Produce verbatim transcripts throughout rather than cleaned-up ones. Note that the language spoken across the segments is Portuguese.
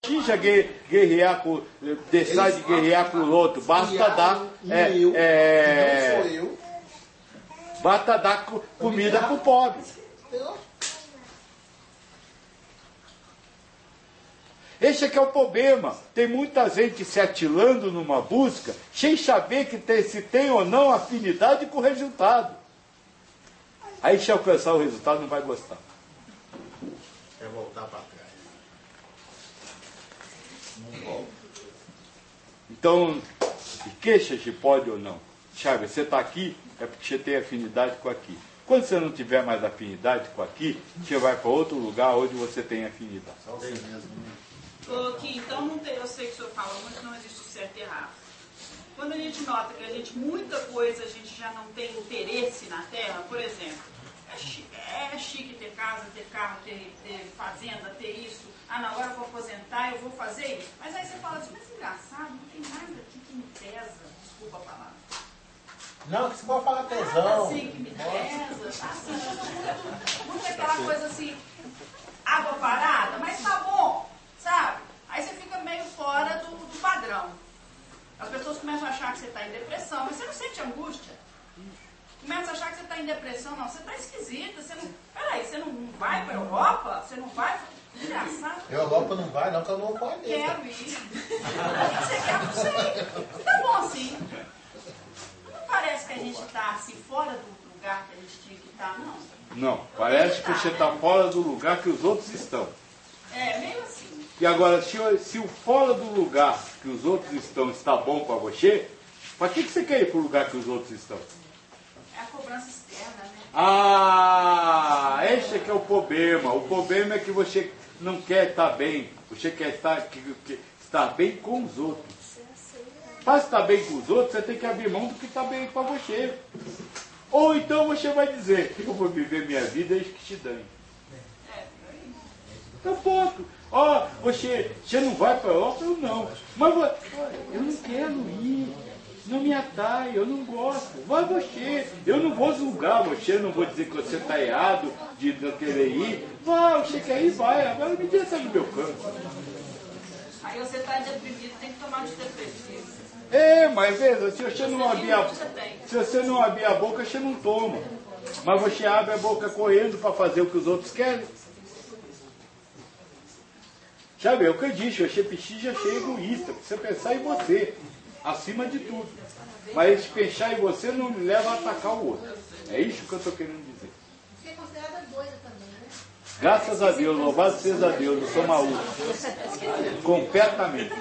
precisa guerrear por, deixar de guerrear por outro, basta dar, é, eu, é, não sou eu. Basta dar comida para o pobre. Esse aqui é o problema. Tem muita gente se atilando numa busca, sem saber que tem, se tem ou não afinidade com o resultado. Aí se alcançar o resultado não vai gostar. É voltar para trás. Não volta. Então, queixa-se pode ou não. Sabe, você está aqui, é porque você tem afinidade com aqui. Quando você não tiver mais afinidade com aqui, você vai para outro lugar onde você tem afinidade. Só você mesmo. Ô, Kim, então não tem, eu sei que o senhor fala muito, não existe certo e errado. Quando a gente nota que a gente, muita coisa, a gente já não tem interesse na terra, por exemplo, é chique, é chique ter casa, ter carro, ter, ter fazenda, ter isso. Ah, não, agora eu vou aposentar, eu vou fazer isso. Mas aí você fala assim, mas engraçado, não tem nada aqui que me pesa, desculpa a palavra. Não, que você pode falar Nada tesão. assim que me pesa, tá assim, tudo muito, muito aquela coisa assim, água parada, mas tá bom, sabe? Aí você fica meio fora do, do padrão. As pessoas começam a achar que você está em depressão, mas você não sente angústia. Começam a achar que você está em depressão, não, você está esquisita, você não. Peraí, você não vai para a Europa? Você não vai? Engraçado. Europa não vai, não, que eu não vou com a letra. Quero ir. Você quer? Não sei. Tá bom assim. Não parece que a gente está assim, fora do lugar que a gente tinha que estar, não? Não, parece que você está fora do lugar que os outros estão. É, meio assim. E agora, se, se o fora do lugar que os outros estão está bom para você, para que, que você quer ir para o lugar que os outros estão? É a cobrança externa, né? Ah, esse é que é o problema. O problema é que você não quer estar bem. Você quer estar, que, que, estar bem com os outros. Para estar bem com os outros, você tem que abrir mão do que está bem para você. Ou então você vai dizer, eu vou viver minha vida, eis que te dane. Então, ponto. Ó, oh, você, você não vai para a Europa? Eu não. Mas eu não quero ir. Não me atrai, eu não gosto. Vai você. Eu não vou julgar você, não vou dizer que você está errado de não querer ir. Vai, você quer ir, vai. Agora me deixa no meu canto. Aí você está deprimido, tem que tomar antidepressivo. É, mas veja, se você não abrir a, se você não abrir a boca, você não toma. Mas você abre a boca correndo para fazer o que os outros querem. Sabe, é o que eu disse, você precisa ser egoísta, precisa pensar em você, acima de tudo. Mas esse pensar em você não me leva a atacar o outro. É isso que eu estou querendo dizer. Você é considerada doida também, né? Graças a Deus, louvado seja Deus, eu sou maluco. Completamente.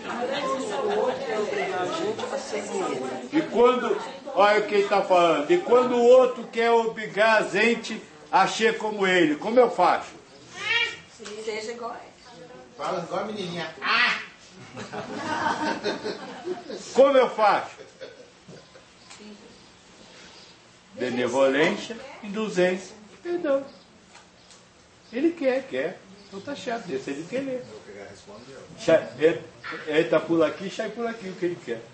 E quando, olha o que ele está falando, e quando o outro quer obrigar a gente a ser como ele, como eu faço? Seja igual a ele. Fala igual a menininha. Ah! Como eu faço? Benevolência, indulgência, perdão. Ele quer, quer. Então tá chato, deixa ele querer. Ele está por aqui, sai por aqui o que ele quer.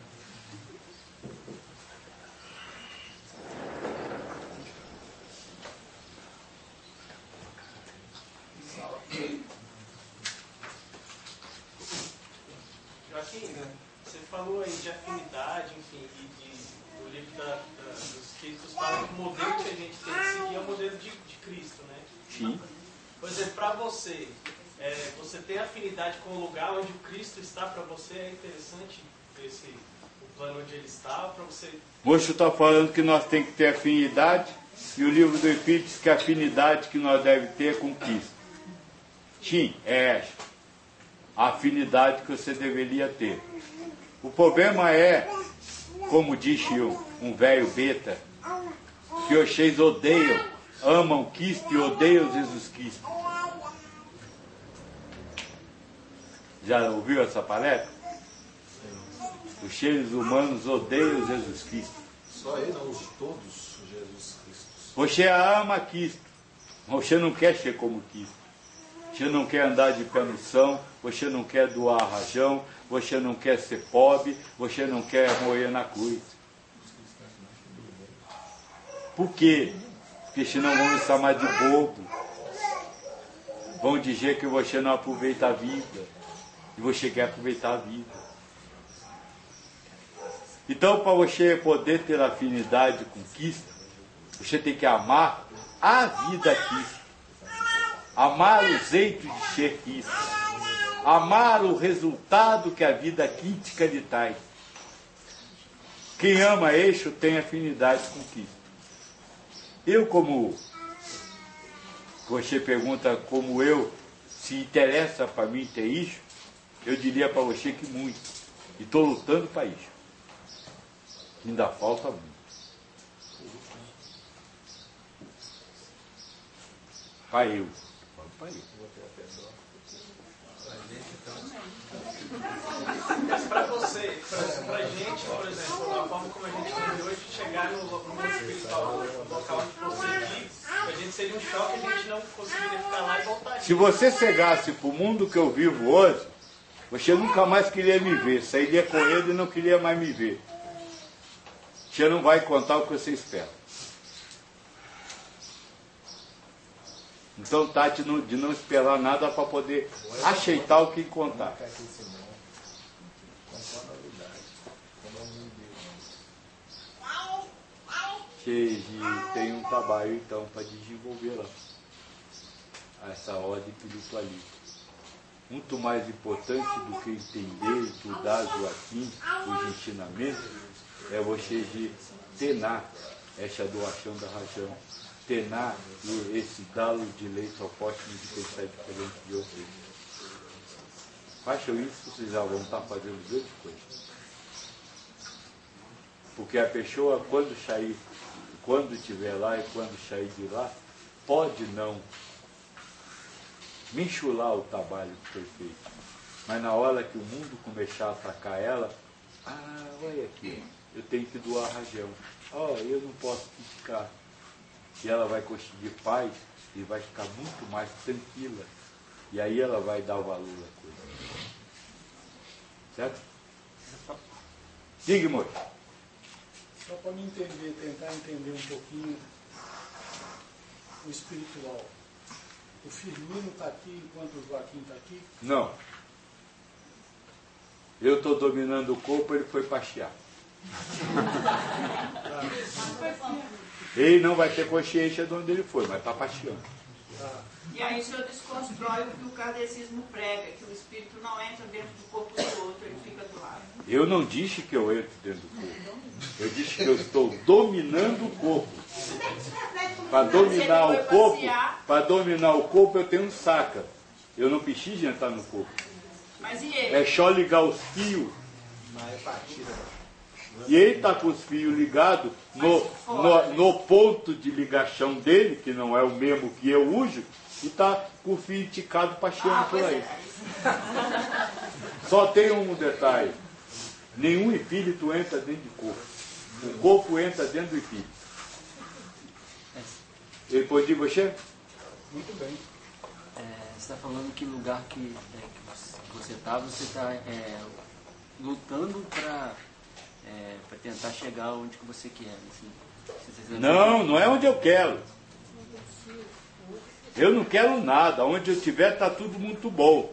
Joaquim, você falou aí de afinidade, enfim, e de, o livro da, da, dos Espíritos fala que o modelo que a gente tem que seguir é o modelo de, de Cristo, né? Sim. Por exemplo, para você, é, você tem afinidade com o lugar onde o Cristo está para você, é interessante esse, o plano onde ele está, para você... Moço está falando que nós temos que ter afinidade, e o livro do Espírito diz que a afinidade que nós devemos ter é com Cristo. Sim, é essa. A afinidade que você deveria ter. O problema é, como disse um velho beta, que vocês odeiam, amam Cristo e odeiam Jesus Cristo. Já ouviu essa palestra? Os seres humanos odeiam Jesus Cristo. Só ele, não, todos Jesus Cristo. Você ama Cristo, mas você não quer ser como Cristo. Você não quer andar de pé no chão, você não quer doar rajão, você não quer ser pobre, você não quer morrer na cruz. Por quê? Porque senão vão me chamar de bobo. Vão dizer que você não aproveita a vida. E você quer aproveitar a vida. Então, para você poder ter afinidade com Cristo, você tem que amar a vida aqui. Amar o jeito de ser Cristo. Amar o resultado que a vida crítica lhe traz. Quem ama eixo tem afinidade com Cristo. Eu, como você pergunta como eu se interessa para mim ter isso, eu diria para você que muito. E estou lutando para isso. Ainda falta muito. Para eu. Para eu. Mas para você, para a gente, por exemplo, a forma como a gente vive hoje, chegar no, no mundo espiritual, no local onde você vive, a gente seria um choque, a gente não conseguiria ficar lá e voltar. Se você chegasse para o mundo que eu vivo hoje, você nunca mais queria me ver. Sairia correndo e não queria mais me ver. Você não vai contar o que você espera. Então, Tati, de não esperar nada para poder aceitar o que contar. Cheio, tem um trabalho então para desenvolver lá. Essa ordem espiritualista. Muito mais importante do que entender, estudar Joaquim, os ensinamentos, é você de tenar essa doação da razão, tenar esse dalo de leite ao próximo de pensar diferente de vocês. Façam isso, vocês já vão estar fazendo duas coisas. Porque a pessoa, quando sair, quando estiver lá e quando sair de lá, pode não menchular o trabalho que foi feito. Mas na hora que o mundo começar a atacar ela, ah, olha aqui, eu tenho que doar a razão. Oh, eu não posso criticar. E ela vai conseguir paz e vai ficar muito mais tranquila. E aí ela vai dar o valor à coisa. Certo? Diga, moço. Só para me entender, tentar entender um pouquinho o espiritual. O Firmino está aqui enquanto o Joaquim está aqui? Não. Eu estou dominando o corpo, ele foi passear. Ele não vai ter consciência de onde ele foi, mas está passeando. E aí o senhor desconstrói o que o kardecismo prega, que o espírito não entra dentro do corpo do outro, ele fica do lado. Eu não disse que eu entro dentro do corpo. Eu disse que eu estou dominando o corpo. Para dominar o corpo, para dominar o corpo eu tenho um saca. Eu não preciso entrar no corpo. Mas e ele? É só ligar os fios. E ele está com os fios ligados no, no, no ponto de ligação dele, que não é o mesmo que eu uso, e está com o fio esticado passeando Ah, por aí. é. Só tem um detalhe. Nenhum espírito entra dentro do corpo. O corpo entra dentro do espírito. Ele pode dizer você? Muito bem. É, você está falando que lugar que, é, que você está, você está é, lutando para é, para tentar chegar onde que você quer. Assim. Você Não, não é onde eu quero. Eu não quero nada. Onde eu estiver está tudo muito bom.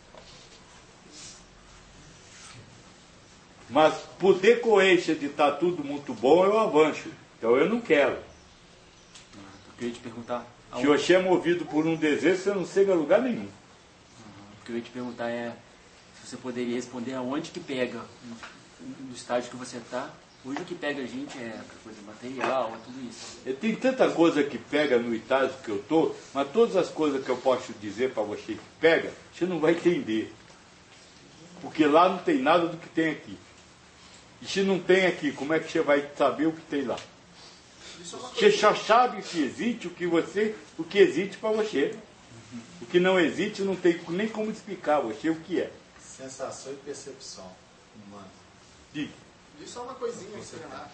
Mas por decorrência de estar tudo muito bom, eu avanço. Então eu não quero. Eu queria te perguntar. Se você é movido por um desejo, você não chega a lugar nenhum. Uhum. O que eu ia te perguntar é se você poderia responder aonde que pega, no estágio que você está. Hoje o que pega a gente é coisa material, é tudo isso. E tem tanta coisa que pega no estágio que eu estou, mas todas as coisas que eu posso dizer para você que pega, você não vai entender. Porque lá não tem nada do que tem aqui. E se não tem aqui, como é que você vai saber o que tem lá? Você só sabe que existe o que você, o que existe para você. O que não existe não tem nem como explicar a você o que é. Sensação e percepção humana. Diga. Diz só uma coisinha, você lá.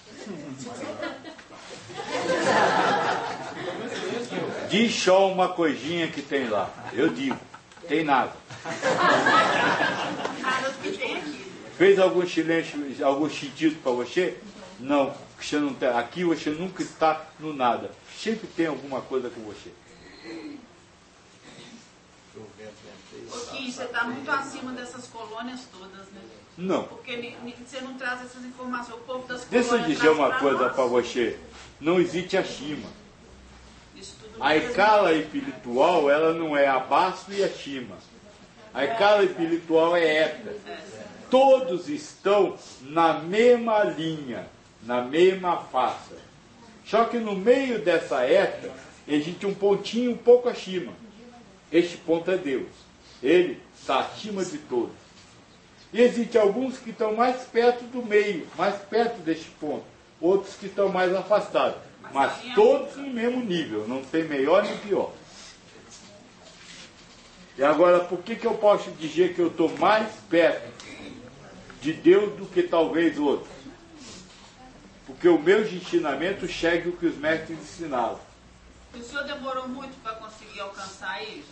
Diz só uma coisinha que tem lá. Eu digo, tem nada. Nada do que tem aqui. Fez algum silêncio, algum sentido para você? Não. Você não tem, aqui você nunca está no nada. Sempre tem alguma coisa com você. Ô, Kim, você está muito acima dessas colônias todas, né? Não. Porque ni- ni- você não traz essas informações. O povo das Deixa eu colônias dizer traz uma pra coisa nós. para você. Não existe a Shima. Isso tudo A mesmo. escala espiritual, ela não é a Baço e a Shima. A escala espiritual é Eta. Todos estão na mesma linha, na mesma face. Só que no meio dessa Eta, existe um pontinho um pouco acima. Este ponto é Deus. Ele está acima de todos. E existem alguns que estão mais perto do meio, mais perto deste ponto. Outros que estão mais afastados. Mas todos no mesmo nível, não tem melhor nem pior. E agora, por que, que eu posso dizer que eu estou mais perto de Deus do que talvez outros? Porque o meu ensinamento segue o que os mestres ensinaram. O senhor demorou muito para conseguir alcançar isso?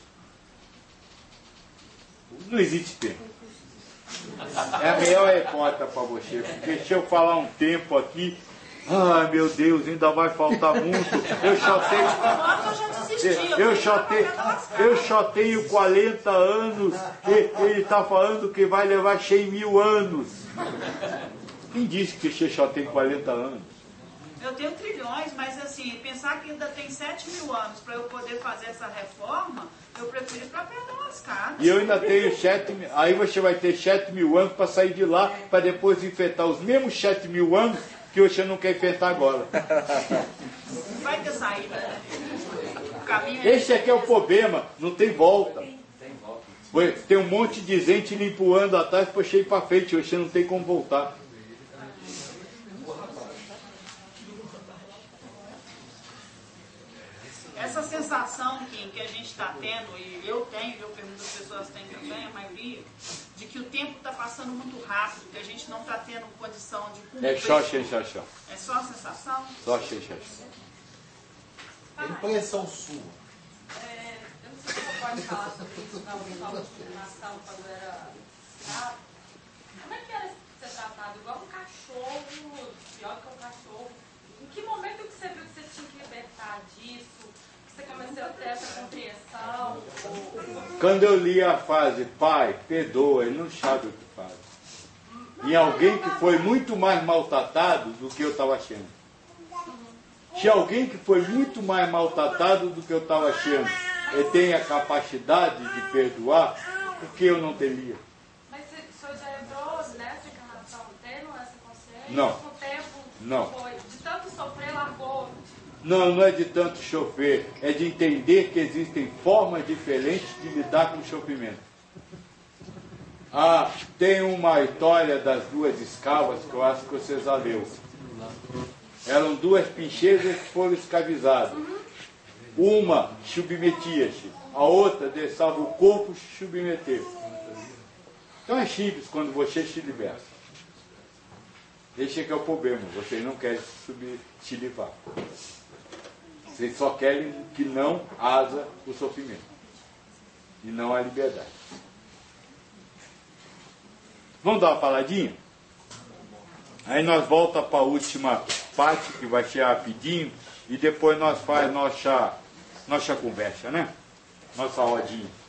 Não existe tempo. É a melhor hipótese para você. Porque se eu falar um tempo aqui, ai meu Deus, ainda vai faltar muito. Eu só tenho. Agora eu já desisti. Eu só tenho, eu só tenho quarenta anos. E ele está falando que vai levar cem mil anos. Quem disse que você só tem quarenta anos? Eu tenho trilhões, mas assim, pensar que ainda tem sete mil anos para eu poder fazer essa reforma, eu prefiro ir para perna lascada. E eu ainda tenho sete mil. Aí você vai ter sete mil anos para sair de lá, para depois enfrentar os mesmos sete mil anos que você não quer enfrentar agora. Não vai ter saída, né? O caminho é Esse aqui é o problema, não tem volta. Tem um monte de gente lhe empurrando atrás, puxei para frente, você não tem como voltar. essa sensação que, que a gente está tendo, e eu tenho, eu pergunto as pessoas têm também, a maioria, de que o tempo está passando muito rápido, que a gente não está tendo condição de cumprir. É só xixaxá. É só a sensação? Só xixaxá. É impressão sua. É, eu não sei se você pode falar sobre isso, na aula de discriminação, quando era escravo. Como é que era ser tratado? Igual um cachorro, pior que um cachorro. Em que momento que você viu que você tinha que libertar disso? Que você começou a ter essa compreensão? Quando eu li a frase, pai, perdoa, ele não sabe o que faz. Em alguém que foi muito mais maltratado do que eu estava achando. Se alguém que foi muito mais maltratado do que eu estava achando, ele tem a capacidade de perdoar, por que eu não teria? Mas o senhor já entrou nessa encarnação, tendo essa consciência? Não. Com o tempo, Não. foi, de tanto sofrer, largou. Não, não é de tanto chofer, é de entender que existem formas diferentes de lidar com o sofrimento. Ah, tem uma história das duas escravas que eu acho que vocês já leu. Eram duas princesas que foram escravizadas. Uma submetia-se, a outra deixava o corpo se submeter. Então é simples quando você se liberta. Esse é que é o problema, vocês não querem se, sub, se livrar. Vocês só querem que não haja o sofrimento. E não a liberdade. Vamos dar uma paladinha? Aí nós voltamos para a última parte, que vai ser rapidinho, e depois nós faz nossa, nossa conversa, né? Nossa rodinha.